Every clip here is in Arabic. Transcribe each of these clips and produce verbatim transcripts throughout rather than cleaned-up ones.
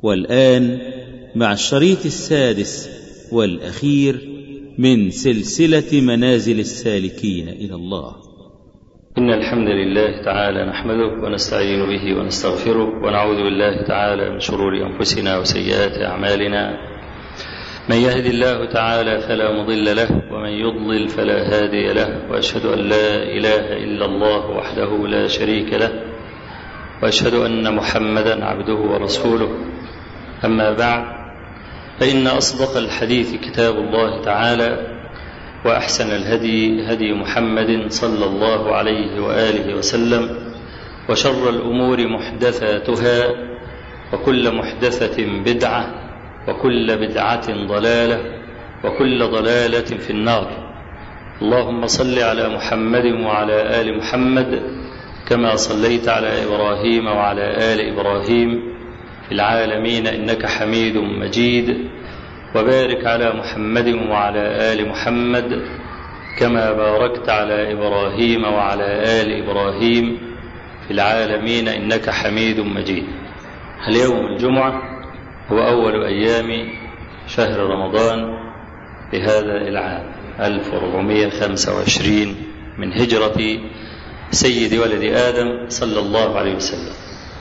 والآن مع الشريط السادس والأخير من سلسلة منازل السالكين إلى الله. إن الحمد لله تعالى نحمده ونستعين به ونستغفره ونعوذ بالله تعالى من شرور أنفسنا وسيئات أعمالنا. من يهد الله تعالى فلا مضل له ومن يضلل فلا هادي له، وأشهد أن لا إله إلا الله وحده لا شريك له، وأشهد أن محمدا عبده ورسوله. أما بعد، فإن أصدق الحديث كتاب الله تعالى، وأحسن الهدي هدي محمد صلى الله عليه وآله وسلم، وشر الأمور محدثاتها، وكل محدثة بدعة، وكل بدعة ضلالة، وكل ضلالة في النار. اللهم صل على محمد وعلى آل محمد كما صليت على إبراهيم وعلى آل إبراهيم في العالمين إنك حميد مجيد، وبارك على محمد وعلى آل محمد كما باركت على إبراهيم وعلى آل إبراهيم في العالمين إنك حميد مجيد. اليوم الجمعة هو أول أيام شهر رمضان بهذا العام ألف وأربعمائة وخمسة وعشرين من هجرة سيد ولد آدم صلى الله عليه وسلم.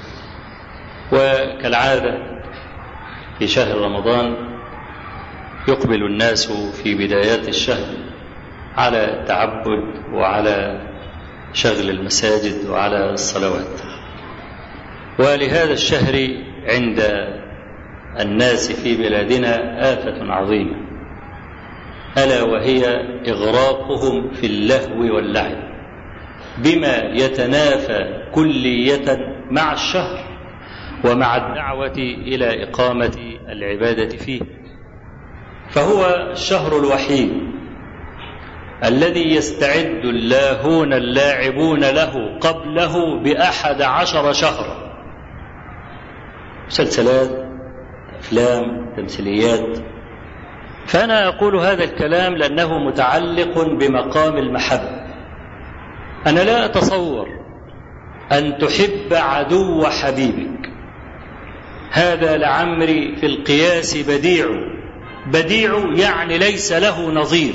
وكالعادة في شهر رمضان يقبل الناس في بدايات الشهر على التعبد وعلى شغل المساجد وعلى الصلوات. ولهذا الشهر عند الناس في بلادنا آفة عظيمة، ألا وهي إغراقهم في اللهو واللعب بما يتنافى كلية مع الشهر ومع الدعوة إلى إقامة العبادة فيه. فهو الشهر الوحيد الذي يستعد اللاهون اللاعبون له قبله بأحد عشر شهرا، مسلسلات، أفلام، تمثيليات. فأنا أقول هذا الكلام لأنه متعلق بمقام المحبة. أنا لا أتصور أن تحب عدو حبيبك، هذا لعمري في القياس بديع، بديع يعني ليس له نظير.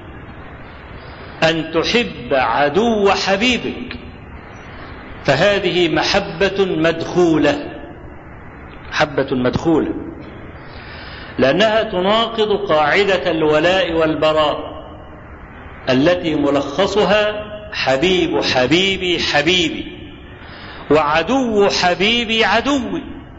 أن تحب عدو حبيبك فهذه محبة مدخولة، محبة مدخولة، لأنها تناقض قاعدة الولاء والبراء التي ملخصها حبيب حبيبي حبيبي، وعدو حبيبي عدوي.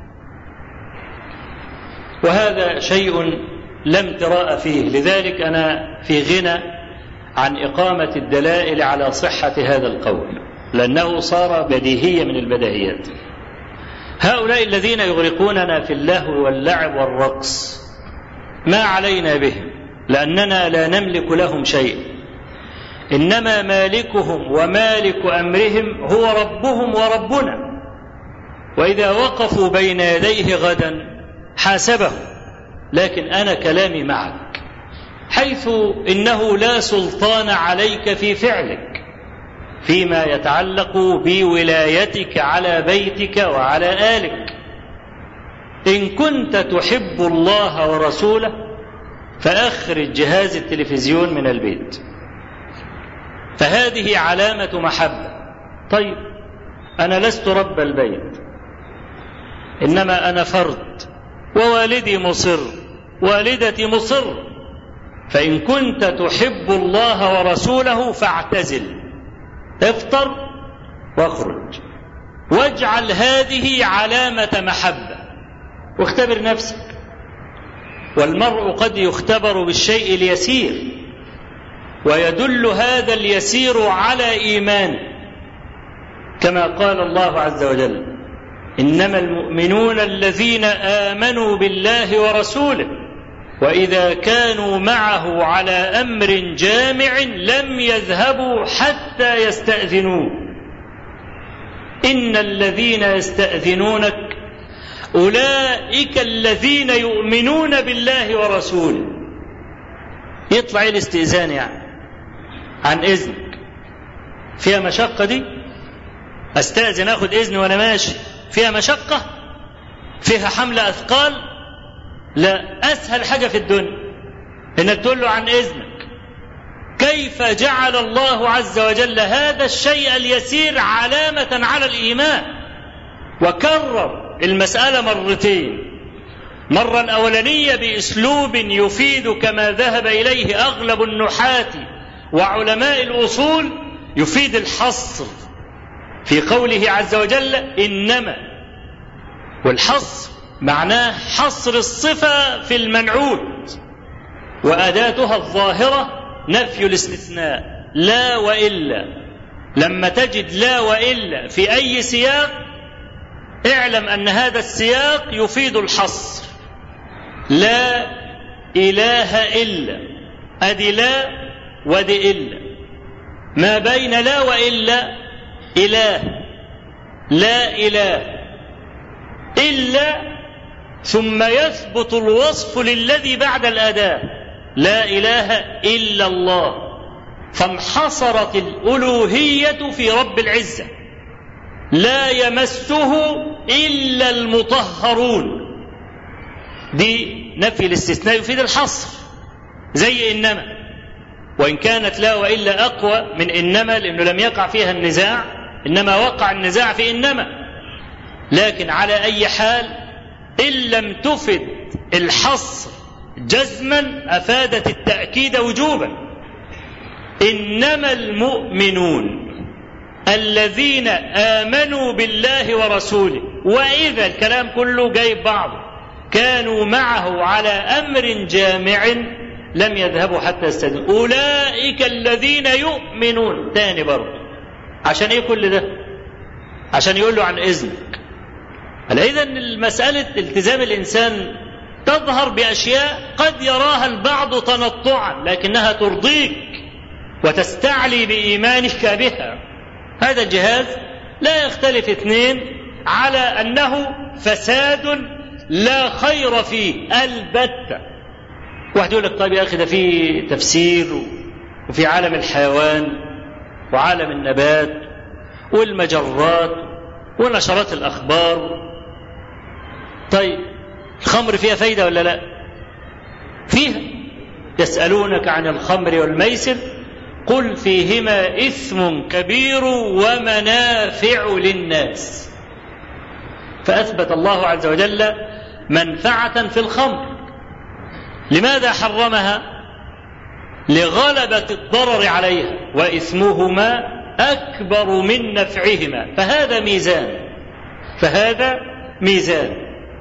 وهذا شيء لم تراء فيه، لذلك أنا في غنى عن إقامة الدلائل على صحة هذا القول، لأنه صار بديهية من البديهيات. هؤلاء الذين يغرقوننا في اللهو واللعب والرقص ما علينا بهم، لأننا لا نملك لهم شيء، إنما مالكهم ومالك أمرهم هو ربهم وربنا، وإذا وقفوا بين يديه غدا حاسبهم. لكن أنا كلامي معك حيث إنه لا سلطان عليك في فعلك فيما يتعلق بولايتك على بيتك وعلى آلك. إن كنت تحب الله ورسوله فأخرج جهاز التلفزيون من البيت، فهذه علامة محبة. طيب، أنا لست رب البيت، إنما أنا فرد، ووالدي مصر، والدتي مصر. فإن كنت تحب الله ورسوله فاعتزل، افطر واخرج، واجعل هذه علامة محبة، واختبر نفسك. والمرء قد يختبر بالشيء اليسير، ويدل هذا اليسير على إيمانه، كما قال الله عز وجل: إنما المؤمنون الذين آمنوا بالله ورسوله وإذا كانوا معه على أمر جامع لم يذهبوا حتى يستأذنوه. إن الذين يستأذنونك أولئك الذين يؤمنون بالله ورسوله. يطلع الاستئذان يعني عن إذنك فيها مشقة؟ دي أستأذن أخذ إذن وأنا ماشي فيها مشقة؟ فيها حمل أثقال؟ لا، أسهل حاجة في الدنيا إنك تقول له عن إذنك. كيف جعل الله عز وجل هذا الشيء اليسير علامة على الإيمان؟ وكرر المسألة مرتين، مرة الأولانية بأسلوب يفيد كما ذهب إليه أغلب النحاة وعلماء الأصول، يفيد الحصر في قوله عز وجل إنما، والحصر معناه حصر الصفة في المنعوت، وأداتها الظاهرة نفي الاستثناء، لا وإلا. لما تجد لا وإلا في أي سياق اعلم أن هذا السياق يفيد الحصر. لا إله إلا، أدي لا ودي إلا، ما بين لا وإلا إله، لا إله إلا، ثم يثبت الوصف للذي بعد الأداة، لا إله إلا الله، فانحصرت الألوهية في رب العزة، لا يمسه إلا المطهرون. دي نفي الاستثناء يفيد الحصر، زي إنما، وإن كانت لا وإلا أقوى من إنما لأنه لم يقع فيها النزاع، إنما وقع النزاع في إنما. لكن على أي حال إن لم تفد الحصر جزما أفادت التأكيد وجوبا. إنما المؤمنون الذين آمنوا بالله ورسوله، وإذا الكلام كله جايب بعضه، كانوا معه على أمر جامع لم يذهبوا حتى يستأذنوا، أولئك الذين يؤمنون. تاني برضه، عشان إيه كل ده؟ عشان يقول له عن إذنك. إذن المسألة التزام الإنسان تظهر بأشياء قد يراها البعض تنطعا لكنها ترضيك وتستعلي بإيمانك بها. هذا الجهاز لا يختلف اثنين على أنه فساد لا خير فيه البتة. واحد يقول لك طيب يا أخي ده فيه تفسير وفي عالم الحيوان وعالم النبات والمجرات ونشرات الأخبار. طيب الخمر فيها فايدة ولا لا؟ فيها. يسألونك عن الخمر والميسر قل فيهما إثم كبير ومنافع للناس. فأثبت الله عز وجل منفعة في الخمر. لماذا حرمها؟ لغلبة الضرر عليها، وإثمهما أكبر من نفعهما، فهذا ميزان فهذا ميزان.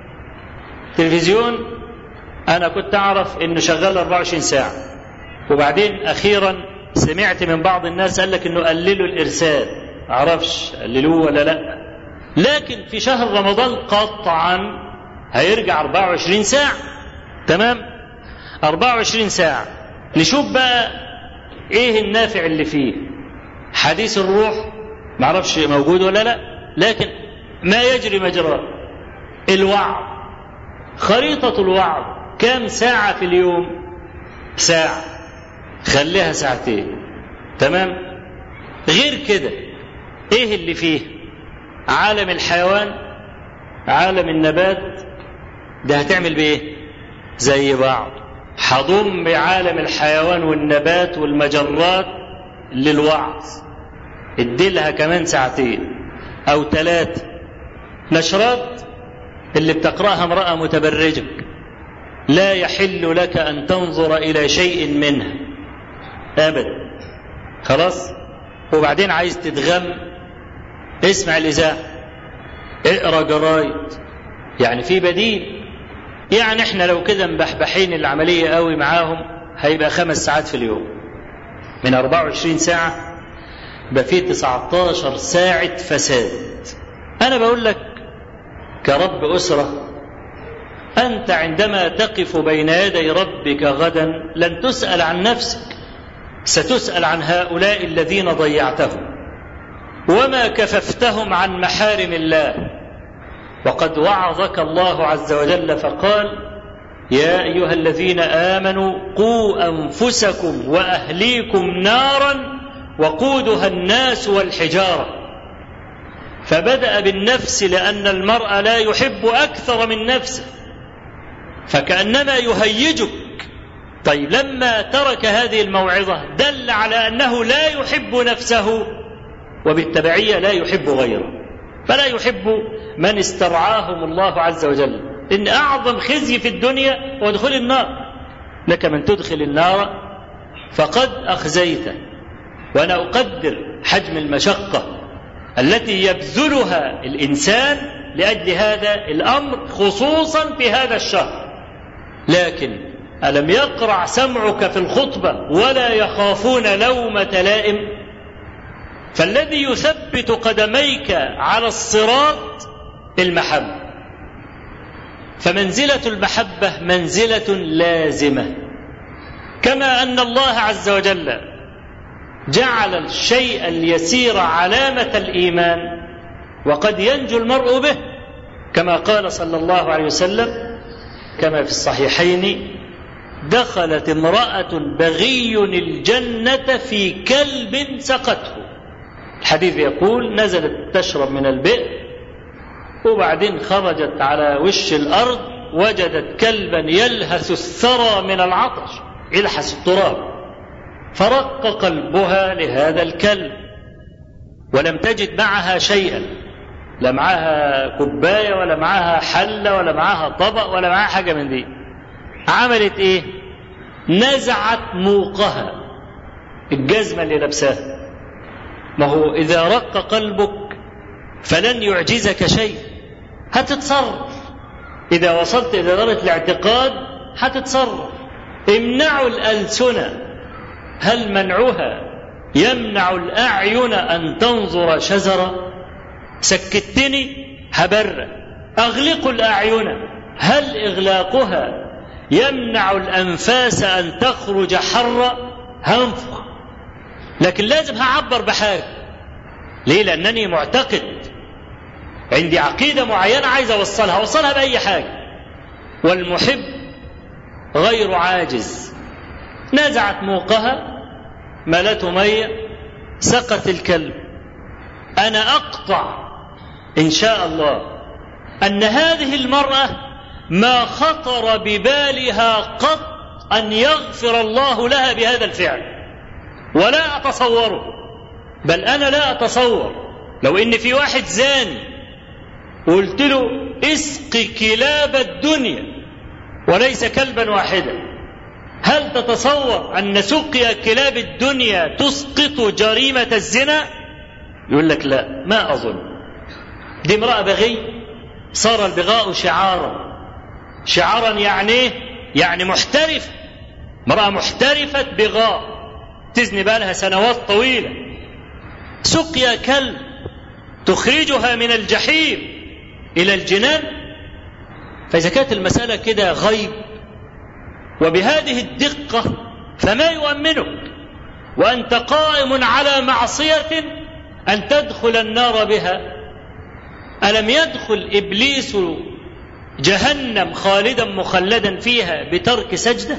تلفزيون أنا كنت أعرف إنه شغال أربعة وعشرين ساعة، وبعدين أخيرا سمعت من بعض الناس قال لك إنه قللوا الإرسال، أعرفش قللوه ولا لا، لكن في شهر رمضان قطعا هيرجع أربعة وعشرين ساعة. تمام، أربعة وعشرين ساعة. نشوف بقى إيه النافع اللي فيه. حديث الروح معرفش موجود ولا لا، لكن ما يجري مجراه. الوعظ، خريطة الوعظ كم ساعة في اليوم؟ ساعة، خليها ساعتين. تمام. غير كده ايه اللي فيه؟ عالم الحيوان، عالم النبات، ده هتعمل بايه؟ زي بعض. هضم بعالم الحيوان والنبات والمجرات للوعظ، اديلها كمان ساعتين او ثلاثة. نشرات اللي بتقرأها امرأة متبرجة لا يحل لك أن تنظر إلى شيء منها أبدا، خلاص. وبعدين عايز تتغم، اسمع الإذاعة، اقرأ جرايد، يعني في بديل. يعني احنا لو كده مبحبحين العملية قوي معاهم هيبقى خمس ساعات في اليوم من أربعة وعشرين ساعة، يبقى فيه تسعة عشر ساعة فساد. أنا بقول لك كرب أسرة، أنت عندما تقف بين يدي ربك غدا لن تسأل عن نفسك، ستسأل عن هؤلاء الذين ضيعتهم وما كففتهم عن محارم الله. وقد وعظك الله عز وجل فقال يا أيها الذين آمنوا قوا أنفسكم وأهليكم نارا وقودها الناس والحجارة. فبدأ بالنفس لأن المرء لا يحب أكثر من نفسه، فكأنما يهيجك. طيب لما ترك هذه الموعظة دل على أنه لا يحب نفسه، وبالتبعية لا يحب غيره، فلا يحب من استرعاهم الله عز وجل. إن أعظم خزي في الدنيا هو دخول النار، لك من تدخل النار فقد أخزيته. وأنا أقدر حجم المشقة التي يبذلها الإنسان لأجل هذا الأمر، خصوصا في هذا الشهر. لكن ألم يقرع سمعك في الخطبة ولا يخافون لومة لائم؟ فالذي يثبت قدميك على الصراط المحبة، فمنزلة المحبة منزلة لازمة. كما أن الله عز وجل جعل الشيء اليسير علامة الإيمان، وقد ينجو المرء به، كما قال صلى الله عليه وسلم كما في الصحيحين: دخلت امرأة بغي الجنة في كلب سقته. الحديث يقول: نزلت تشرب من البئر، وبعدين خرجت على وش الأرض وجدت كلبا يلهث الثرى من العطش، يلحس التراب، فرق قلبها لهذا الكلب، ولم تجد معها شيئا، لا معها كوباية ولا معها حلة ولا معها طبق ولا معها حاجة من دي. عملت ايه؟ نزعت موقها، الجزمة اللي لبساها. ما هو إذا رق قلبك فلن يعجزك شيء، هتتصرف. إذا وصلت إلى درجة الاعتقاد هتتصرف. امنعوا الألسنة، هل منعها يمنع الأعين أن تنظر شزرا؟ سكتني هبرة. أغلقوا الأعين، هل إغلاقها يمنع الأنفاس أن تخرج حرا؟ هنفخ. لكن لازم هعبر بحاجة. ليه؟ لأنني معتقد، عندي عقيدة معينة عايز أوصلها، أوصلها بأي حاجة. والمحب غير عاجز. نزعت موقها، ملته مية، سقت الكلب. أنا أقطع إن شاء الله أن هذه المرأة ما خطر ببالها قط أن يغفر الله لها بهذا الفعل، ولا أتصوره. بل أنا لا أتصور لو إن في واحد زاني وقلت له اسقي كلاب الدنيا وليس كلبا واحدا، هل تتصور أن سقيا كلاب الدنيا تسقط جريمة الزنا؟ يقول لك لا، ما أظن. دي امرأة بغي، صار البغاء شعارا. شعارا يعني يعني محترف، امرأة محترفة بغاء، تزني بالها سنوات طويلة. سقيا كلب تخرجها من الجحيم إلى الجنان. فإذا كانت المسألة كده غيب وبهذه الدقة، فما يؤمنك وأنت قائم على معصية أن تدخل النار بها؟ ألم يدخل إبليس جهنم خالدا مخلدا فيها بترك سجدة؟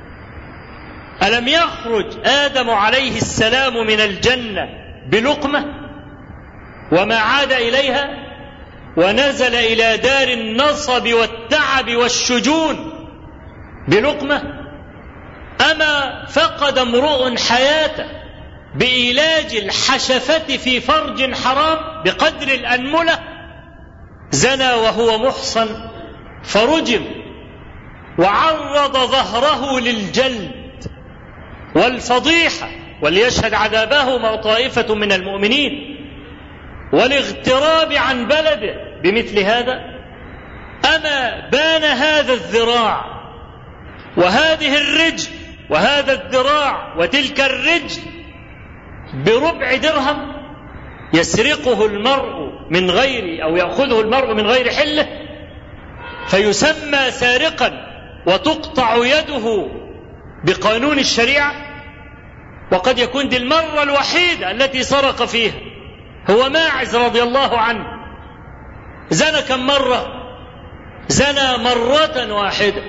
ألم يخرج آدم عليه السلام من الجنة بلقمة وما عاد إليها، ونزل إلى دار النصب والتعب والشجون بلقمة؟ أما فقد امرؤ حياته بإيلاج الحشفة في فرج حرام بقدر الأنملة؟ زنى وهو محصن فرجم وعرض ظهره للجلد والفضيحة، وليشهد عذابهما طائفة من المؤمنين، والاغتراب عن بلده بمثل هذا. أما بان هذا الذراع وهذه الرجل وهذا الذراع وتلك الرجل بربع درهم يسرقه المرء من غير أو يأخذه المرء من غير حله فيسمى سارقا وتقطع يده بقانون الشريعة؟ وقد يكون دي المرة الوحيدة التي سرق فيها. هو ماعز رضي الله عنه زنى كم مرة؟ زنى مرة واحدة،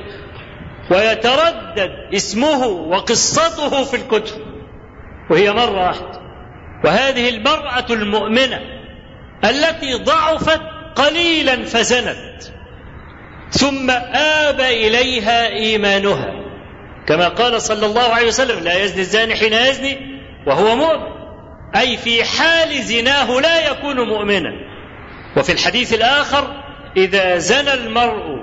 ويتردد اسمه وقصته في الكتب، وهي مرة واحدة. وهذه المرأة المؤمنة التي ضعفت قليلا فزنت ثم آب إليها إيمانها، كما قال صلى الله عليه وسلم: لا يزني الزاني حين يزني وهو مؤمن، أي في حال زناه لا يكون مؤمنا. وفي الحديث الآخر: إذا زنى المرء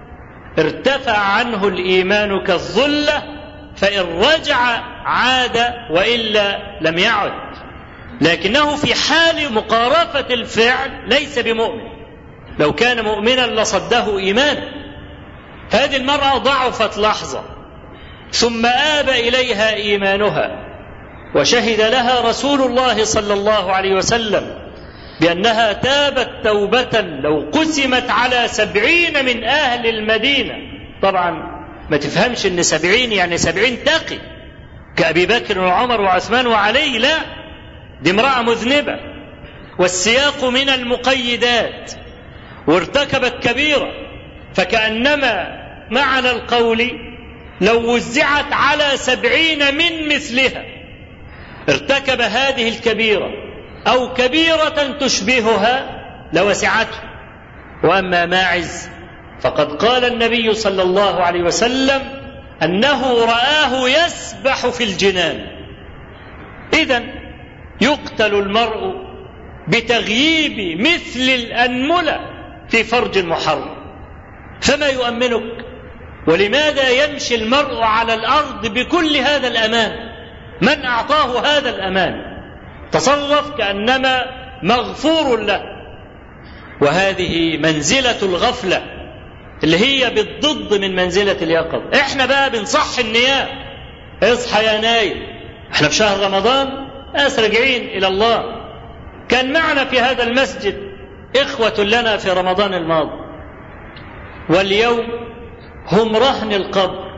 ارتفع عنه الإيمان كالظلة، فإن رجع عاد وإلا لم يعد، لكنه في حال مقارفة الفعل ليس بمؤمن، لو كان مؤمنا لصده إيمان. فهذه المرأة ضعفت لحظة ثم آب إليها إيمانها، وشهد لها رسول الله صلى الله عليه وسلم بأنها تابت توبة لو قسمت على سبعين من أهل المدينة. طبعا ما تفهمش أن سبعين يعني سبعين تقي كأبي بكر وعمر وعثمان وعلي، لا، دي امرأة مذنبة، والسياق من المقيدات، وارتكبت كبيرة، فكأنما معنى القول لو وزعت على سبعين من مثلها ارتكب هذه الكبيرة أو كبيرة تشبهها لوسعته. وأما ماعز فقد قال النبي صلى الله عليه وسلم أنه رآه يسبح في الجنان. إذن يقتل المرء بتغييب مثل الأنملة في فرج محرم، فما يؤمنك؟ ولماذا يمشي المرء على الأرض بكل هذا الأمان؟ من أعطاه هذا الأمان؟ تصرف كأنما مغفور له. وهذه منزلة الغفلة اللي هي بالضد من منزلة اليقظة. احنا بقى بنصح النيام: اصحى يا نايم، احنا في شهر رمضان، ناس راجعين إلى الله. كان معنا في هذا المسجد إخوة لنا في رمضان الماضي، واليوم هم رهن القبر،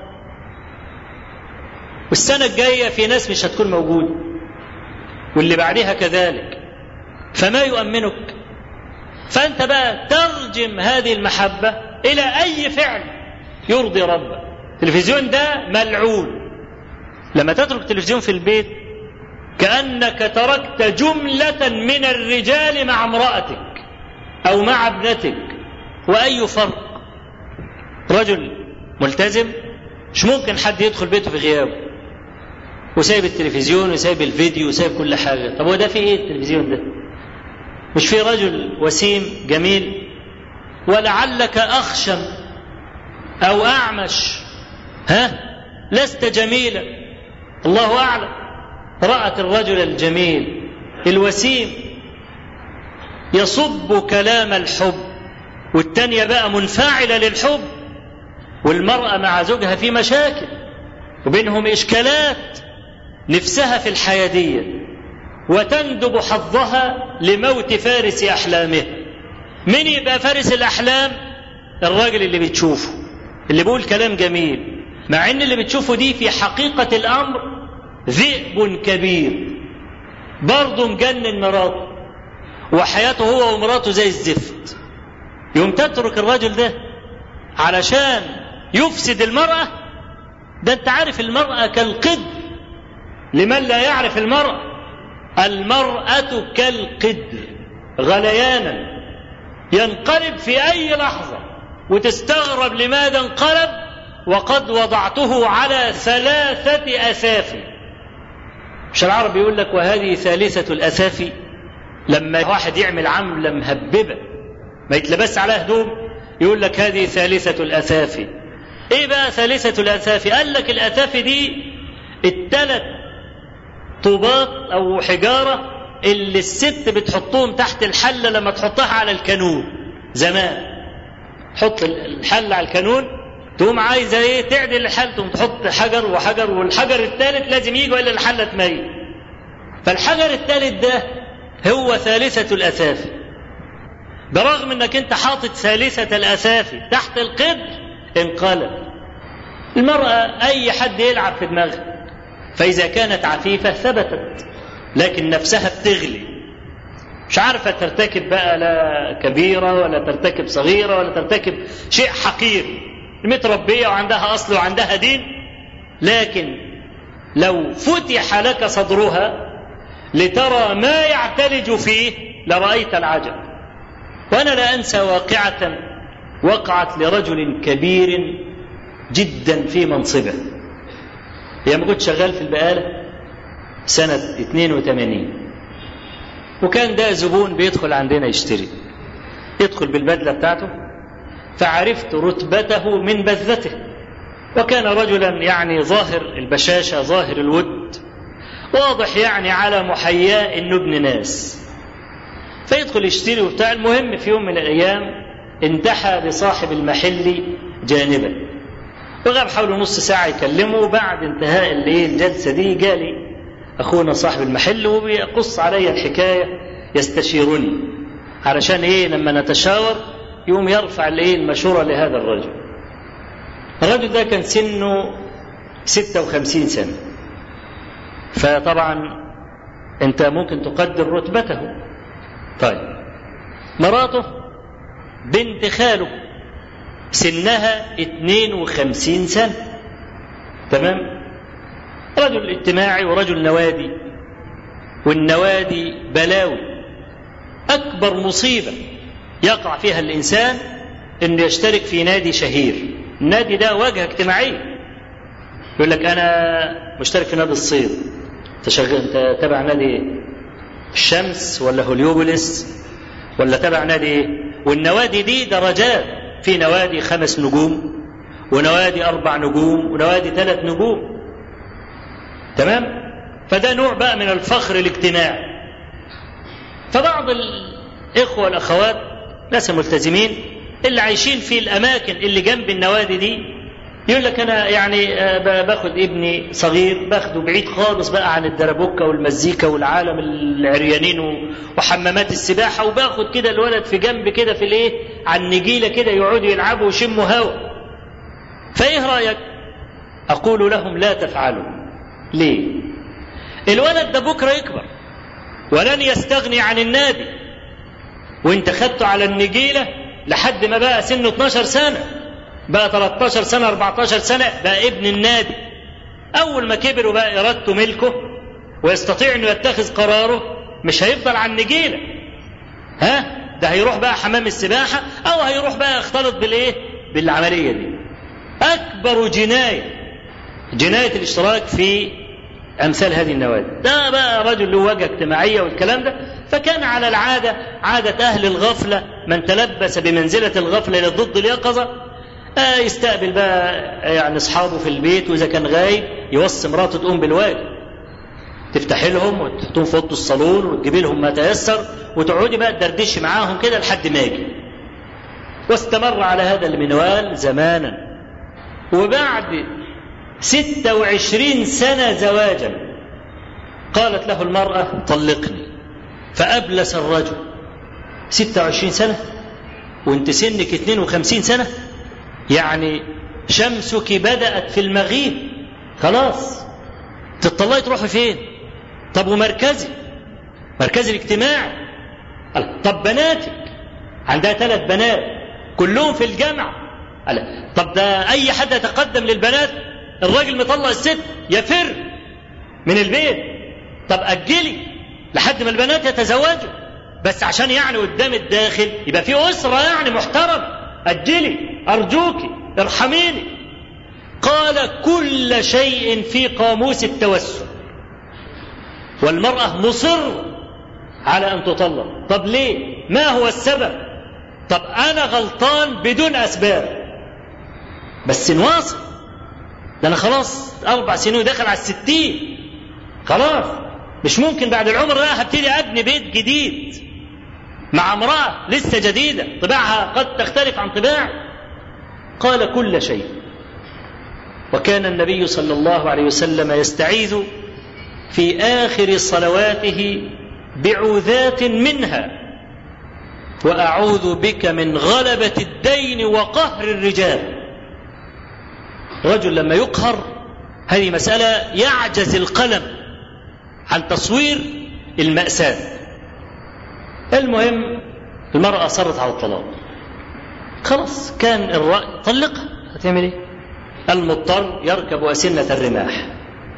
والسنة الجاية في ناس مش هتكون موجودة، واللي بعدها كذلك. فما يؤمنك؟ فأنت بقى ترجم هذه المحبة إلى أي فعل يرضي ربك. التلفزيون ده ملعون. لما تترك التلفزيون في البيت كأنك تركت جملة من الرجال مع امرأتك أو مع ابنتك. وأي فرق؟ رجل ملتزم مش ممكن حد يدخل بيته في غيابه، وسايب التلفزيون وسايب الفيديو وسايب كل حاجة. طب وده في ايه التلفزيون ده؟ مش في رجل وسيم جميل ولعلك أخشم أو أعمش، ها؟ لست جميلا، الله أعلم. رأت الرجل الجميل الوسيم يصب كلام الحب، والتانية بقى منفعلة للحب، والمرأة مع زوجها في مشاكل وبينهم إشكالات، نفسها في الحيادية، وتندب حظها لموت فارس أحلامه. من يبقى فارس الأحلام؟ الراجل اللي بتشوفه، اللي بيقول كلام جميل، مع ان اللي بتشوفه دي في حقيقة الأمر ذئب كبير برضه مجنن مراته، وحياته هو ومراته زي الزفت. يوم تترك الرجل ده علشان يفسد المرأة؟ ده انت عارف المرأة كالقدر. لمن لا يعرف المرأة، المرأة كالقدر غليانا، ينقلب في أي لحظة، وتستغرب لماذا انقلب وقد وضعته على ثلاثة أسافي. مش العرب يقول لك وهذه ثالثة الأسافي؟ لما واحد يعمل عملة مهببة ما يتلبس على هدوم يقول لك هذه ثالثة الأسافي. ايه بقى ثالثة الأسافي؟ قال لك الأسافي دي الثلاث طوبات أو حجارة اللي الست بتحطهم تحت الحلة لما تحطها على الكانون زمان. حط الحلة على الكانون، تقوم عايزة ايه؟ تعدل الحل، تقوم تحط حجر وحجر، والحجر الثالث لازم يجي وإلا الحلة تميل. فالحجر الثالث ده هو ثالثة الأسافي. برغم انك انت حاطط ثالثة الأسافي تحت القدر انقلب. المرأة أي حد يلعب في دماغها، فإذا كانت عفيفة ثبتت، لكن نفسها بتغلي، مش عارفة ترتكب بقى لا كبيرة ولا ترتكب صغيرة ولا ترتكب شيء حقير، متربية وعندها أصل وعندها دين. لكن لو فتح لك صدرها لترى ما يعتلج فيه لرأيت العجب. وأنا لا أنسى واقعة وقعت لرجل كبير جدا في منصبه. هي ما كنت شغال في البقالة سنة اثنين وثمانين، وكان ده زبون بيدخل عندنا يشتري، يدخل بالبدلة بتاعته، فعرفت رتبته من بذته، وكان رجلا يعني ظاهر البشاشة ظاهر الود، واضح يعني على محياه انه ابن ناس، فيدخل يشتري وبتاع. المهم في يوم من الايام انتحى بصاحب المحل جانبا، وغاب حوالي نص ساعة يكلمه. وبعد انتهاء الجلسة دي جالي أخونا صاحب المحل وبيقص علي الحكاية، يستشيرني علشان إيه لما نتشاور يوم يرفع الإيه المشورة لهذا الرجل. الرجل ده كان سنه ستة وخمسين سنة، فطبعا أنت ممكن تقدر رتبته. طيب مراته بنت خاله سنها اثنين وخمسين سنة، تمام؟ رجل اجتماعي ورجل نوادي، والنوادي بلاوي. أكبر مصيبة يقع فيها الإنسان إنه يشترك في نادي شهير. النادي ده واجهة اجتماعية، يقول لك أنا مشترك في نادي الصيد، تشغل أنت تبع نادي الشمس ولا هوليوبوليس ولا تبع نادي؟ والنوادي دي درجات، في نوادي خمس نجوم ونوادي أربع نجوم ونوادي ثلاث نجوم، تمام؟ فده نوع بقى من الفخر الاجتماعي. فبعض الإخوة والأخوات ناس ملتزمين اللي عايشين في الأماكن اللي جنب النوادي دي يقول لك أنا يعني باخد ابني صغير باخده بعيد خالص بقى عن الدربوكة والمزيكا والعالم العريانين وحمامات السباحة، وباخد كده الولد في جنب كده في الايه على النجيلة كده يقعدوا يلعبوا ويشموا هوا. فايه رأيك؟ أقول لهم لا تفعلوا. ليه؟ الولد ده بكرة يكبر ولن يستغني عن النادي، وانت خدته على النجيلة لحد ما بقى سنه اثناشر سنة، بقى ثلاثة عشر سنة أربعة عشر سنة، بقى ابن النادي. أول ما كبر وبقى إرادته ملكه ويستطيع أنه يتخذ قراره، مش هيفضل على النجيلة، ها؟ ده هيروح بقى حمام السباحة أو هيروح بقى يختلط بالإيه؟ بالعملية دي. أكبر جناية جناية الاشتراك في أمثال هذه النوادي. ده بقى رجل له وجهة اجتماعية والكلام ده. فكان على العادة عادة أهل الغفلة من تلبس بمنزلة الغفلة لضد اليقظة آه يستقبل بقى يعني أصحابه في البيت، وإذا كان غايب يوصي مراته تقوم بالواجب، تفتح لهم وتحطهم في أوضة الصالون وتجيب لهم ما تيسر وتقعدي بقى تدردشي معاهم كده لحد ما يجي. واستمر على هذا المنوال زمانا، وبعد ستة وعشرين سنة زواجا قالت له المرأة طلقني، فأبلس الرجل. ستة وعشرين سنة وانت سنك اثنين وخمسين سنة، يعني شمسك بدأت في المغيب، خلاص تطلعي تروحي فين؟ طب ومركزي مركزي الاجتماعي؟ طب بناتك؟ عندها ثلاث بنات كلهم في الجامعة. طب ده أي حد يتقدم للبنات الراجل مطلع الست يفر من البيت. طب أجلي لحد ما البنات يتزوجوا، بس عشان يعني قدام الداخل يبقى في أسرة يعني محترم. أجلي أرجوك ارحميني. قال كل شيء في قاموس التوسل، والمرأة مصر على أن تطلق. طب ليه؟ ما هو السبب؟ طب أنا غلطان بدون أسباب، بس نواصل. ده أنا خلاص أربع سنين وداخل على الستين، خلاص مش ممكن بعد العمر ده هبتدي أبني بيت جديد مع امرأة لسه جديدة طباعها قد تختلف عن طباعي. قال كل شيء. وكان النبي صلى الله عليه وسلم يستعيذ في آخر صلواته بعوذات منها: وأعوذ بك من غلبة الدين وقهر الرجال. رجل لما يقهر هذه مسألة يعجز القلم عن تصوير المأساة. المهم المرأة أصرت على الطلاق، خلاص كان الرأي طلقها، هتعمل ايه؟ المضطر يركب أسنة الرماح.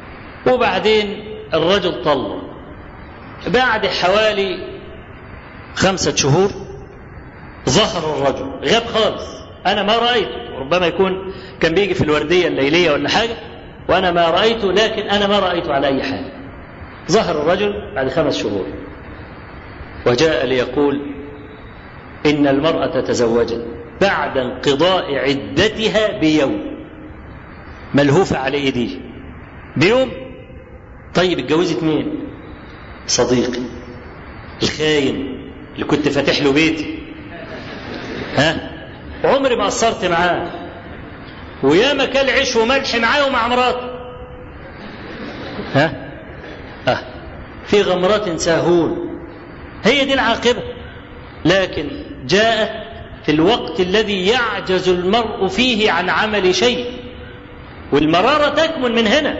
وبعدين الرجل طلق بعد حوالي خمسة شهور ظهر الرجل، غاب خالص، أنا ما رأيته، ربما يكون كان بيجي في الوردية الليلية ولا حاجة وأنا ما رأيته، لكن أنا ما رأيته على أي حال. ظهر الرجل بعد خمس شهور وجاء ليقول إن المرأة تزوجت بعد انقضاء عدتها بيوم، ملهوفة على إيديه بيوم. طيب اتجوزت مين؟ صديقي الخاين اللي كنت فاتح له بيتي، ها، عمري ما قصرت معاه، وياما كل عيش وملح معاه ومع مراته، ها اه في غمرات ساهون. هي دي العاقبة. لكن جاءت في الوقت الذي يعجز المرء فيه عن عمل شيء، والمرارة تكمن من هنا.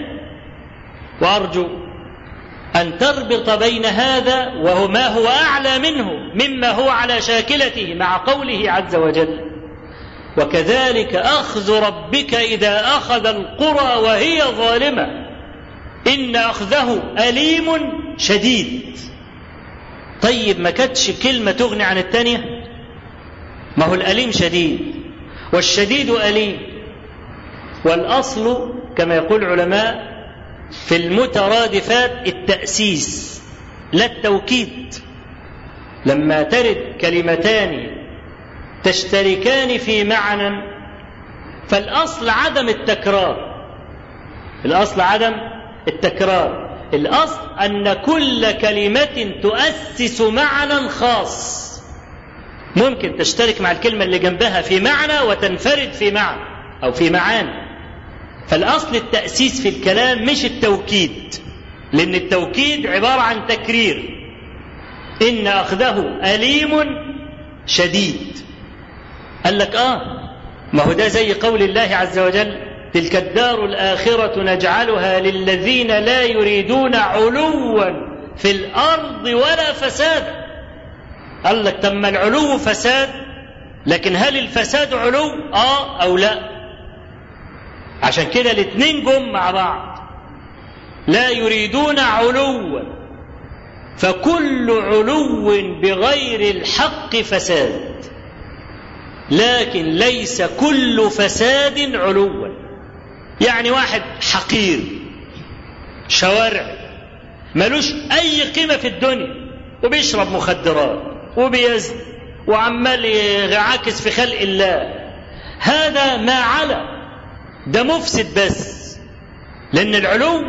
وأرجو أن تربط بين هذا وهو ما هو أعلى منه مما هو على شاكلته مع قوله عز وجل وكذلك أخذ ربك إذا أخذ القرى وهي ظالمة إن أخذه أليم شديد. طيب ما كانتش كلمة تغني عن الثانية؟ ما هو الأليم شديد والشديد أليم. والأصل كما يقول العلماء في المترادفات التأسيس لا التوكيد. لما ترد كلمتان تشتركان في معنى فالأصل عدم التكرار، الأصل عدم التكرار، الأصل أن كل كلمة تؤسس معنى خاص، ممكن تشترك مع الكلمة اللي جنبها في معنى وتنفرد في معنى أو في معاني. فالأصل التأسيس في الكلام مش التوكيد، لأن التوكيد عبارة عن تكرير. إن أخذه أليم شديد. قال لك آه ما هو ده زي قول الله عز وجل تلك الدار الآخرة نجعلها للذين لا يريدون علوا في الأرض ولا فساد. قال لك تم العلو فساد، لكن هل الفساد علو؟ آه أو لا؟ عشان كده الاثنين جم مع بعض. لا يريدون علوا، فكل علو بغير الحق فساد، لكن ليس كل فساد علوا. يعني واحد حقير شوارع ملوش أي قيمة في الدنيا وبيشرب مخدرات وبيزن وعمال يعاكس في خلق الله، هذا ما على ده مفسد بس، لأن العلو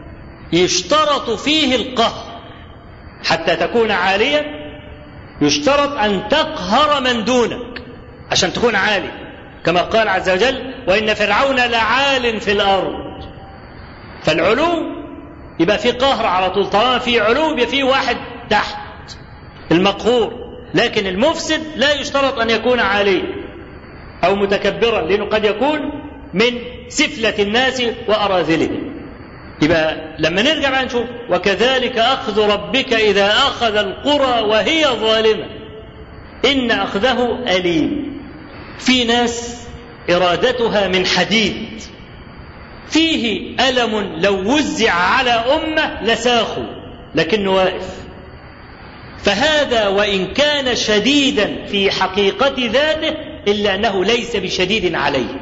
يشترط فيه القهر. حتى تكون عاليا يشترط أن تقهر من دونك عشان تكون عالي، كما قال عز وجل وإن فرعون لعال في الأرض. فالعلو يبقى فيه قهر على طول، طالما فيه علو يبقى فيه واحد تحت المقهور. لكن المفسد لا يشترط أن يكون عاليا أو متكبرا، لأنه قد يكون من سفلة الناس وأراذلهم. يبقى لما نرجع بقى نشوف وكذلك أخذ ربك إذا أخذ القرى وهي ظالمة إن أخذه أليم. في ناس إرادتها من حديد، فيه ألم لو وزع على أمة لساخوا لكنه واقف. فهذا وإن كان شديدا في حقيقة ذاته إلا أنه ليس بشديد عليه.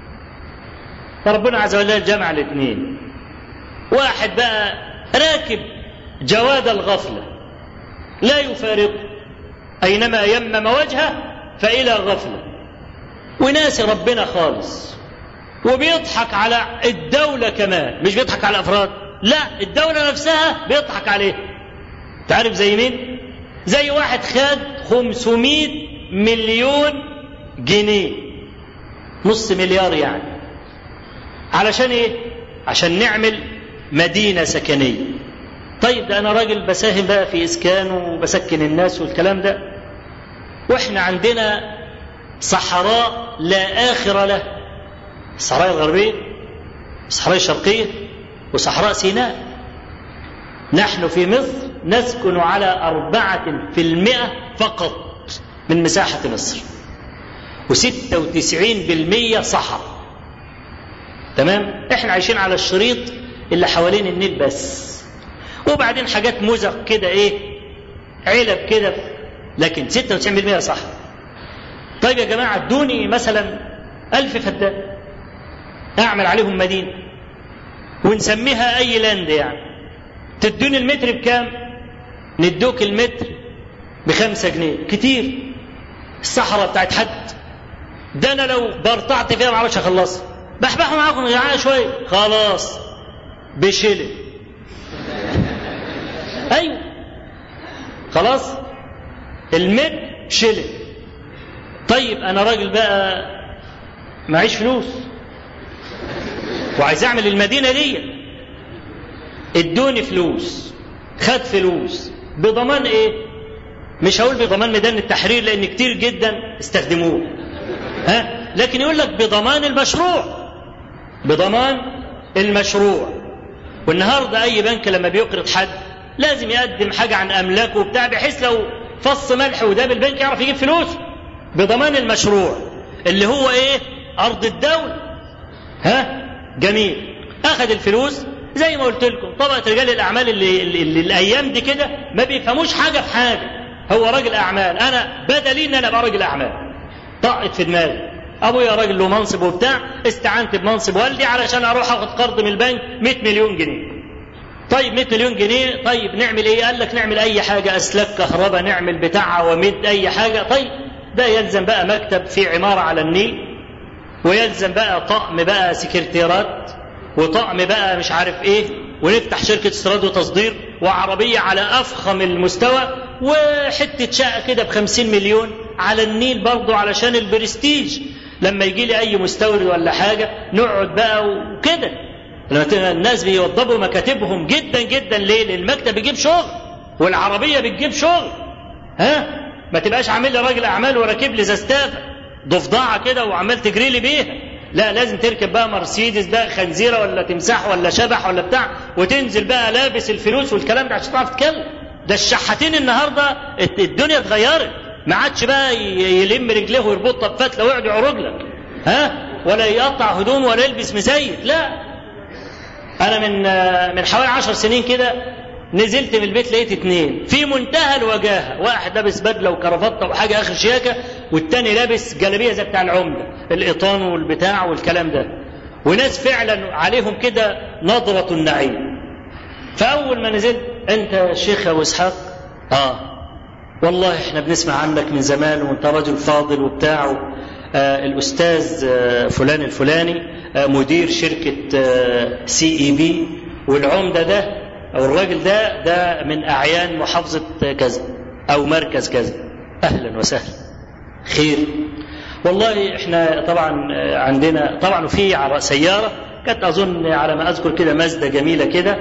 فربنا عز وجل جمع الاثنين. واحد بقى راكب جواد الغفلة لا يفارق، أينما يمم وجهه فإلى غفلة، وناس ربنا خالص وبيضحك على الدولة كمان، مش بيضحك على الأفراد، لا الدولة نفسها بيضحك عليه. تعرف زي مين؟ زي واحد خد خمسمائة مليون جنيه، نص مليار يعني، علشان ايه؟ عشان نعمل مدينة سكنية. طيب ده انا راجل بساهم بقى في اسكان وبسكن الناس والكلام ده، واحنا عندنا صحراء لا آخر له، الصحراء الغربية، الصحراء الشرقية، وصحراء سيناء. نحن في مصر نسكن على أربعة في المئة فقط من مساحة مصر، وستة وتسعين بالمئة صحراء. تمام؟ احنا عايشين على الشريط اللي حوالين النيل بس، وبعدين حاجات مزق كده، ايه، علب كده لكن ستة وتسعين بالمئة صح. طيب يا جماعة ادوني مثلا ألف فدان أعمل عليهم مدينة ونسميها أي لاند، يعني تدوني المتر بكام؟ ندوك المتر بخمسة جنيه. كتير. الصحراء بتاعت حد ده أنا لو برطعت فيها معرفش أخلصها. بحبحوا معاكم يا جماعة شوية خلاص بشيلة. أيوة خلاص المتر شيلة. طيب أنا راجل بقى معيش فلوس وعايز أعمل المدينة دي، ادوني فلوس، خد فلوس بضمان إيه؟ مش هقول بضمان ميدان التحرير لأن كتير جدا استخدموه، ها؟ لكن يقول لك بضمان المشروع، بضمان المشروع. والنهارده أي بنك لما بيقرض حد لازم يقدم حاجة عن أملاكه وبتاع، بحيث لو فص ملح وداب البنك يعرف يجيب فلوس. بضمان المشروع اللي هو إيه؟ أرض الدولة. ها؟ جميل. أخذ الفلوس زي ما قلت لكم، طبقة رجال الأعمال اللي, اللي, اللي الأيام دي كده ما بيفهموش حاجة في حاجة. هو راجل أعمال، أنا بدلي إن أنا أبقى راجل أعمال. طقت في دماغي أبويا راجل له منصب وبتاع، استعنت بمنصب والدي علشان أروح أخذ قرض من البنك مئة مليون جنيه. طيب مئة مليون جنيه، طيب نعمل إيه؟ قال لك نعمل أي حاجة، أسلاك كهرباء، نعمل بتاع ومد أي حاجة. طيب ده يلزم بقى مكتب في عمارة على النيل، ويلزم بقى طقم بقى سكرتيرات، وطقم بقى مش عارف ايه، ونفتح شركة استيراد وتصدير، وعربية على أفخم المستوى، وحتة شقة كده بخمسين مليون على النيل برضو علشان البرستيج. لما يجي لي أي مستورد ولا حاجة نقعد بقى وكده. الناس بيوضبوا مكاتبهم جدا جدا. ليه؟ المكتب بيجيب شغل والعربية بتجيب شغل. ها؟ ما تبقاش عامل لي راجل أعمال وراكب لي زستافة ضفدعة كده وعمال تجري لي بيها. لا، لازم تركب بقى مرسيدس بقى خنزيرة ولا تمساح ولا شبح ولا بتاع، وتنزل بقى لابس الفلوس والكلام ده عشان تعرف تتكلم. ده الشحاتين النهارده الدنيا اتغيرت، ما عادش بقى يلم رجليه ويربطها بفتله ويقعد يعرج لك، ها؟ ولا يقطع هدوم ولا يلبس مزيت. لا، انا من من حوالي عشر سنين كده نزلت من البيت لقيت اتنين في منتهى الوجاهه، واحد لابس بدله وكرافته وحاجه اخر شياكه، والتاني لابس جلابيه زي بتاع العمده، القطان والبتاع والكلام ده، وناس فعلا عليهم كده نظره النعيم. فاول ما نزلت، انت يا شيخ ابو اسحاق؟ اه والله احنا بنسمع عنك من زمان وانت رجل فاضل وبتاع. آه الاستاذ آه فلان الفلاني آه مدير شركه آه سي اي بي، والعمده ده أو الراجل ده ده من أعيان محافظة كذا أو مركز كذا. أهلا وسهلا، خير. والله إحنا طبعا عندنا طبعا في سيارة كانت أظن على ما أذكر كده مازدا جميلة كده،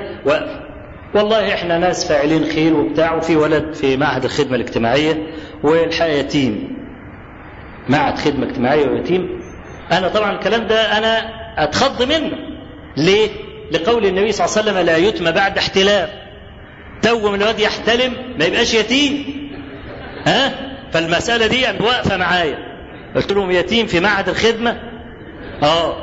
والله إحنا ناس فاعلين خير وبتاع، وفي ولد في معهد الخدمة الاجتماعية والحقيقة يتيم، معهد خدمة اجتماعية ويتيم. أنا طبعا الكلام ده أنا أتخض منه. ليه؟ لقول النبي صلى الله عليه وسلم لا يتم بعد احتلام. تو من الواد يحتلم ما يبقاش يتيم. ها؟ فالمسألة دي واقفة معايا. قلت لهم يتيم في معهد الخدمة؟ اه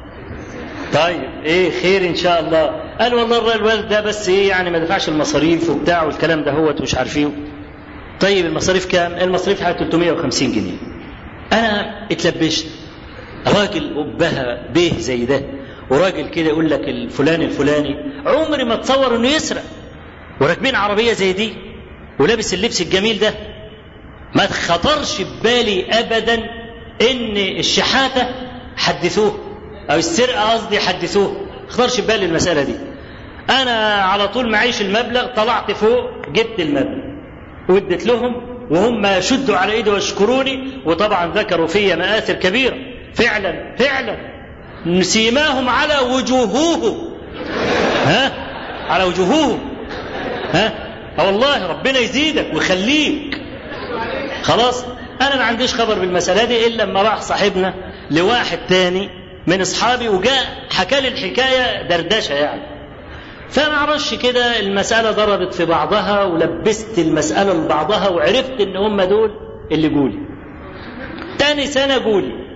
طيب ايه خير ان شاء الله. قال والله الوالد ده بس ايه يعني ما دفعش المصاريف وبتاع والكلام ده هو مش عارفين. طيب المصاريف كام؟ المصاريف حوالي ثلاثمائة وخمسين جنيه. انا اتلبشت، راجل أبها به زي ده، وراجل كده يقول لك الفلان الفلاني، عمري ما اتصور انه يسرق، وراكبين عربيه زي دي ولابس اللبس الجميل ده. ما خطرش ببالي ابدا ان الشحاته حدثوه او السرقه قصدي حدثوه، خطرش ببالي المساله دي. انا على طول معيش المبلغ، طلعت فوق جبت المبلغ واديت لهم، وهم شدوا على ايدي واشكروني، وطبعا ذكروا فيا مآثر كبيره. فعلا فعلا سيماهم على وجوههم، ها؟ على وجوههم، ها؟ والله ربنا يزيدك ويخليك. خلاص انا ما عنديش خبر بالمساله دي الا لما راح صاحبنا لواحد تاني من اصحابي وجاء حكى لي الحكايه دردشه يعني. فما اعرفش كده المساله ضربت في بعضها، ولبست المساله لبعضها، وعرفت ان هم دول اللي جولي. تاني سنه جولي،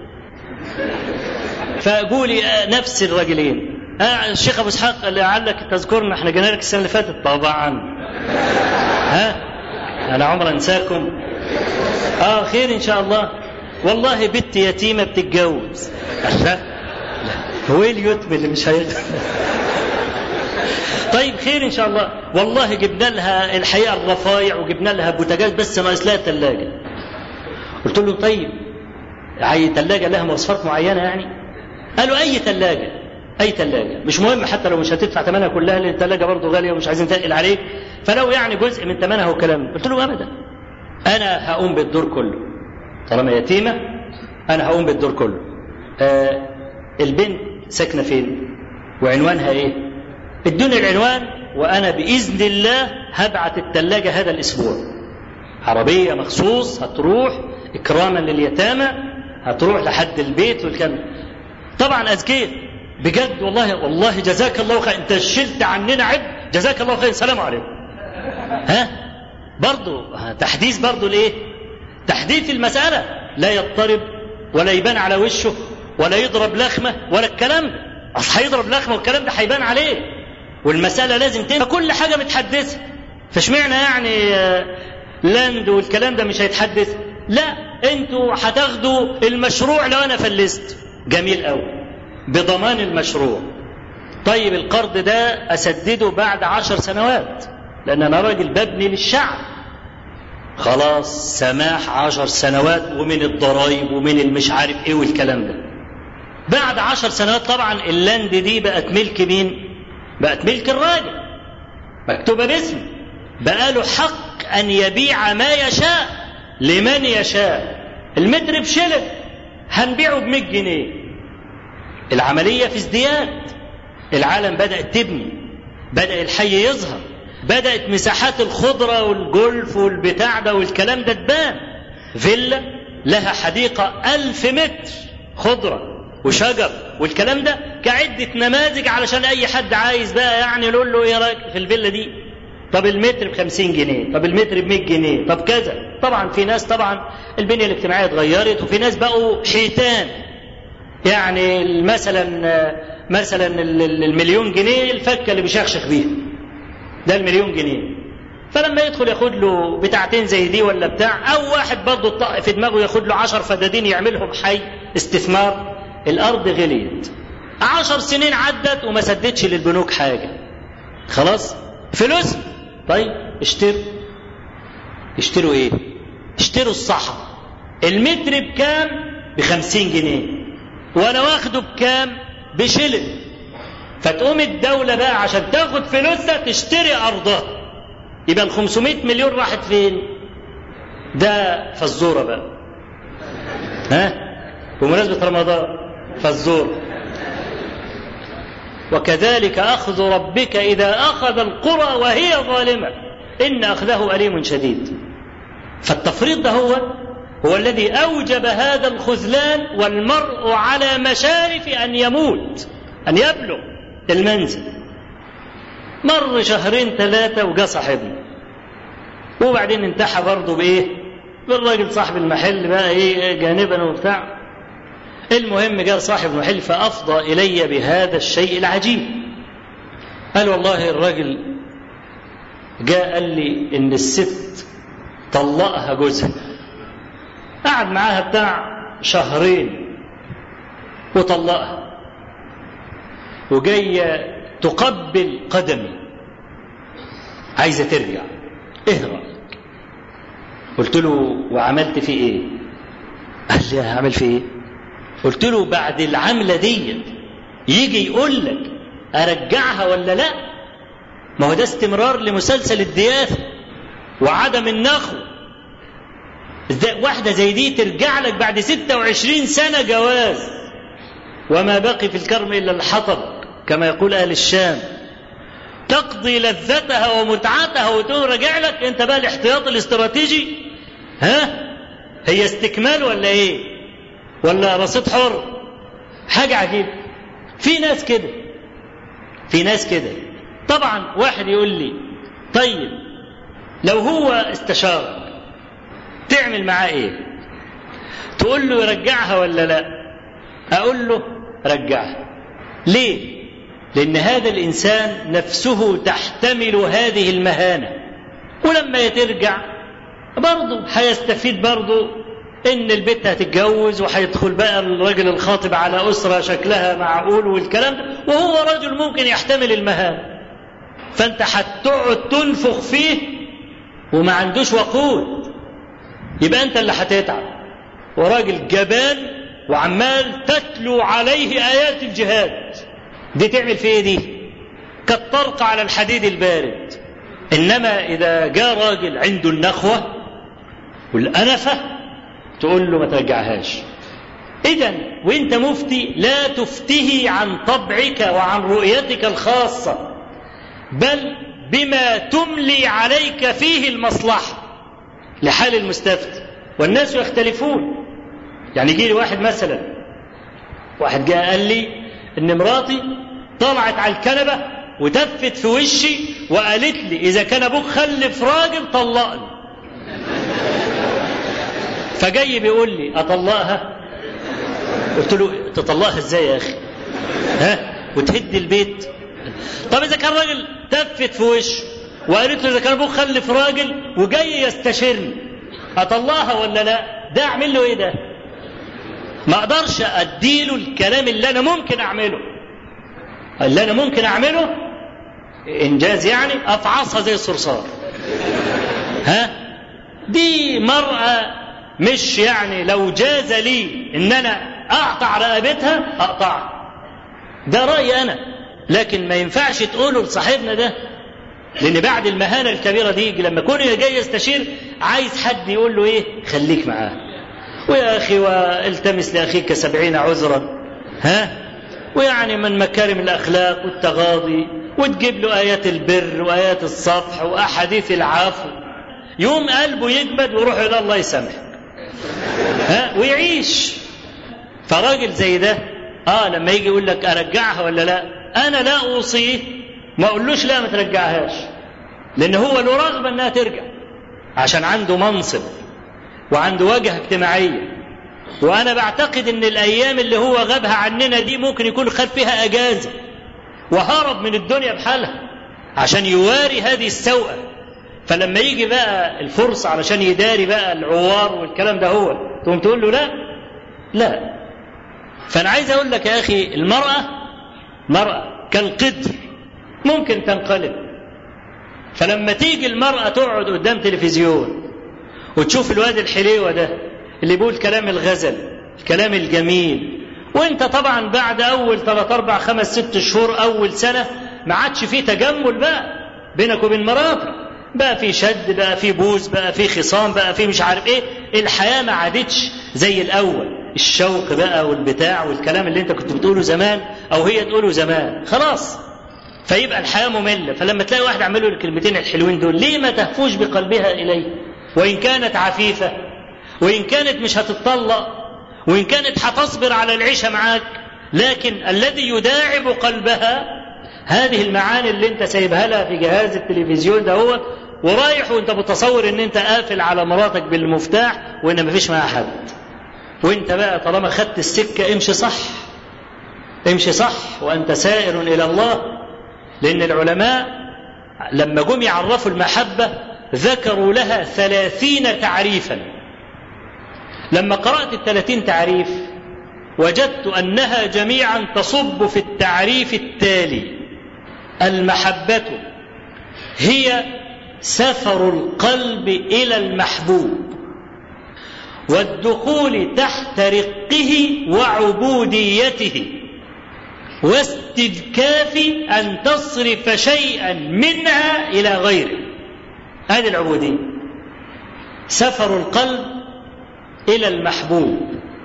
فقولي نفس الرجلين. آه الشيخ ابو اسحاق لعلك تذكرنا احنا جينا لك السنه اللي فاتت. طبعا ها انا عمر انساكم. اه خير ان شاء الله. والله بنت يتيمه بتتجوز. الله، هو ايه اليتم اللي مش هيقدر؟ طيب خير ان شاء الله. والله جبنا لها الحقيقه الرفايع وجبنا لها بوتاجاز بس ناقص لها ثلاجه. قلت له طيب اي ثلاجه لها مواصفات معينه يعني؟ قالوا اي ثلاجه، اي ثلاجه مش مهم، حتى لو مش هتدفع ثمنها كلها لان الثلاجه برضه غاليه ومش عايزين نتقل عليك، فلو يعني جزء من ثمنها والكلام. قلت له ابدا، انا هقوم بالدور كله طالما يتيمه، انا هقوم بالدور كله. آه البنت ساكنه فين وعنوانها ايه؟ ادوني العنوان وانا باذن الله هبعت الثلاجه هذا الاسبوع، عربيه مخصوص هتروح اكراما لليتامى، هتروح لحد البيت والكلام. طبعا اذكياء بجد والله، والله جزاك الله خير، انت شلت عننا عبء، جزاك الله خير، السلام عليكم. ها برضو تحديث، برضو الايه؟ تحديث المساله، لا يضطرب ولا يبان على وشه ولا يضرب لخمه ولا الكلام ده، اصل هيضرب لخمه والكلام ده هيبان عليه، والمساله لازم تبقى كل حاجه متحدثه. فاشمعنى يعني لاند والكلام ده مش هيتحدث؟ لا، انتوا هتاخدوا المشروع لو انا فلست. جميل قوي، بضمان المشروع. طيب القرض ده اسدده بعد عشر سنوات لان انا راجل ببني للشعب. خلاص سماح عشر سنوات ومن الضرائب ومن المش عارف ايه والكلام ده. بعد عشر سنوات طبعا اللاند دي بقت ملك مين؟ بقت ملك الراجل، مكتوبه باسمه، بقى له حق ان يبيع ما يشاء لمن يشاء. المتر بشلن هنبيعه بمية جنيه. العمليه في ازدياد، العالم بدات تبني، بدا الحي يظهر، بدات مساحات الخضره والجولف والبتاع ده والكلام ده تبان. فيلا لها حديقه ألف متر خضره وشجر والكلام ده كعدة نماذج علشان أي حد عايز بقى يعني يقول له إيه رأيك في الفيلا دي؟ طب المتر بخمسين جنيه، طب المتر بمية جنيه، طب كذا. طبعا في ناس طبعا البنية الاجتماعية اتغيرت وفي ناس بقوا حيتان، يعني مثلا مثلا المليون جنيه الفكة اللي بيشخشخ بيها ده المليون جنيه، فلما يدخل ياخد له بتاعتين زي دي ولا بتاع، أو واحد برضه الطق في دماغه ياخد له عشر فدادين يعملهم حي استثمار. الأرض غليت، عشر سنين عدت وما سددش للبنوك حاجة، خلاص فلوس. طيب اشتروا، اشتروا ايه؟ اشتروا الصحراء. المتر بكام؟ بخمسين جنيه، وانا واخده بكام؟ بشلن. فتقوم الدولة بقى عشان تاخد فلوسها تشتري أرضها، يبقى الخمسمائة مليون راحت فين؟ ده فالزورة بقى. ها؟ بمناسبة رمضان فالزور. وكذلك أخذ ربك إذا أخذ القرى وهي ظالمة إن أخذه أليم شديد. فالتفريط ده هو هو الذي أوجب هذا الخذلان، والمرء على مشارف أن يموت، أن يبلغ المنزل. مر شهرين ثلاثة وجاء صاحبنا، وبعدين انتحى برضه بإيه؟ بالراجل صاحب المحل بقى إيه جانبا وبتاع. المهم جاء صاحب المحل فأفضى إلي بهذا الشيء العجيب. قال والله الراجل جاء قال لي إن الست طلقها جوزها، قعد معاها بتاع شهرين وطلقها، وجاية تقبل قدمي عايزة ترجع، ايه رأيك؟ قلت له وعملت فيه ايه؟ قال لي هعمل فيه ايه؟ قلت له بعد العملة دي يجي يقول لك أرجعها ولا لا؟ ما هو ده استمرار لمسلسل الدياثة وعدم النخو. واحدة زي دي ترجع لك بعد ستة وعشرين سنة جواز وما بقي في الكرم إلا الحطب كما يقول أهل الشام، تقضي لذتها ومتعتها وتقول رجع لك. انت بقى الاحتياط الاستراتيجي ها هي استكمال ولا ايه؟ ولا رصيد حر؟ حاجة عجيبة. في ناس كده، في ناس كده. طبعا واحد يقول لي طيب لو هو استشارك تعمل معاه ايه؟ تقول له يرجعها ولا لا؟ اقول له رجعها. ليه؟ لان هذا الانسان نفسه تحتمل هذه المهانة، ولما ترجع برضه هيستفيد برضه ان البنت هتتجوز وهيدخل بقى الراجل الخاطب على اسره شكلها معقول والكلام ده، وهو رجل ممكن يحتمل المهام. فانت هتقعد تنفخ فيه وما عندوش وقود، يبقى انت اللي هتتعب. وراجل جبان وعمال تتلو عليه ايات الجهاد، دي تعمل فيه ايه؟ دي كالطرق على الحديد البارد. انما اذا جاء راجل عنده النخوه والانفه تقول له ما ترجعهاش. اذا وانت مفتي لا تفتيه عن طبعك وعن رؤيتك الخاصه، بل بما تملي عليك فيه المصلحه لحال المستفتي. والناس يختلفون. يعني يجي لي واحد مثلا، واحد جاء قال لي ان مراتي طلعت على الكنبه وتفت في وشي وقالت لي اذا كان ابوك خلف راجل طلقني. فجاي بيقول لي اطلقها؟ قلت له تطلقها ازاي يا اخي؟ ها وتهد البيت؟ طب اذا كان راجل تفت في وشه وقالت له اذا كان ابوك خلف راجل وجاي يستشيرني اطلقها ولا لا؟ ده اعمل له ايه؟ ده ما اقدرش اديله الكلام اللي انا ممكن اعمله. اللي انا ممكن اعمله انجاز يعني افعصها زي الصرصار. ها دي مرأة مش يعني لو جاز لي ان انا اقطع رقبتها اقطعها، ده رأيي انا. لكن ما ينفعش تقوله لصاحبنا ده، لان بعد المهانة الكبيرة دي لما يكون جاي يستشير عايز حد يقول له ايه؟ خليك معاه ويا اخي والتمس لاخيك سبعين عذرا. ها ويعني من مكارم الاخلاق والتغاضي، وتجيب له ايات البر وايات الصفح واحاديث العفو، يوم قلبه يجمد ويروح الى الله يسامحك. ها ويعيش. فراجل زي ده اه لما يجي يقول لك ارجعها ولا لا، انا لا اوصيه، ما اقولوش لا ما ترجعهاش، لان هو له رغبه انها ترجع عشان عنده منصب وعنده وجهه اجتماعيه. وانا بعتقد ان الايام اللي هو غابها عننا دي ممكن يكون خد فيها اجازه وهرب من الدنيا بحالها عشان يواري هذه السوءه. فلما يجي بقى الفرصه علشان يداري بقى العوار والكلام ده هو تقوم تقول له لا لا. فانا عايز اقول لك يا اخي المراه مرأة كالقدر ممكن تنقلب. فلما تيجي المرأة تقعد قدام تلفزيون وتشوف الواد الحليوة ده اللي بيقول كلام الغزل الكلام الجميل، وانت طبعا بعد اول ثلاث اربع خمس ست شهور اول سنة ما عادش فيه تجمل بقى بينك وبين مراتك، بقى في شد، بقى في بوز، بقى في خصام، بقى في مش عارف ايه. الحياة ما عادتش زي الاول، الشوق بقى والبتاع والكلام اللي انت كنت بتقوله زمان او هي تقوله زمان خلاص. فيبقى الحياة مملة. فلما تلاقي واحد عمله الكلمتين الحلوين دول ليه ما تهفوش بقلبها إليه؟ وإن كانت عفيفة، وإن كانت مش هتطلق، وإن كانت هتصبر على العيشة معاك، لكن الذي يداعب قلبها هذه المعاني اللي انت سايبها لها في جهاز التلفزيون ده هو، ورايح وانت متصور ان انت قافل على مراتك بالمفتاح وان مفيش معها حد. وانت بقى طالما خدت السكة امشي صح، امشي صح وانت سائر الى الله. لان العلماء لما جم يعرفوا المحبة ذكروا لها ثلاثين تعريفا. لما قرأت الثلاثين تعريف وجدت انها جميعا تصب في التعريف التالي: المحبة هي سفر القلب الى المحبوب، والدخول تحت رقه وعبوديته، واستذكاف أن تصرف شيئا منها إلى غيره. هذه العبودية، سفر القلب إلى المحبوب،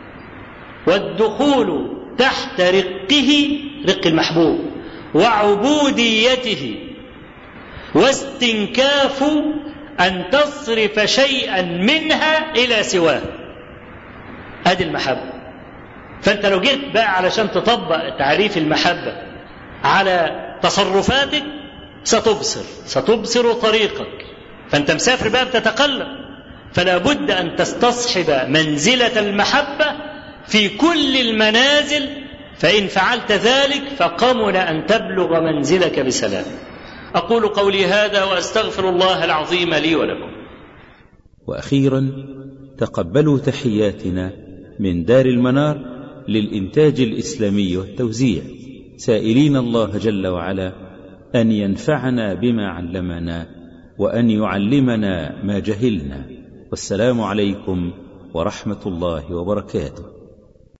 والدخول تحت رقه، رق المحبوب، وعبوديته، واستنكاف أن تصرف شيئا منها إلى سواه. هذه المحبة. فأنت لو جيت بقى علشان تطبق تعريف المحبة على تصرفاتك ستبصر ستبصر طريقك. فأنت مسافر بقى بتتقلب، فلا بد أن تستصحب منزلة المحبة في كل المنازل، فإن فعلت ذلك فقمن أن تبلغ منزلك بسلام. أقول قولي هذا وأستغفر الله العظيم لي ولكم. وأخيرا تقبلوا تحياتنا من دار المنار للإنتاج الإسلامي والتوزيع، سائلين الله جل وعلا أن ينفعنا بما علمنا وأن يعلمنا ما جهلنا. والسلام عليكم ورحمة الله وبركاته.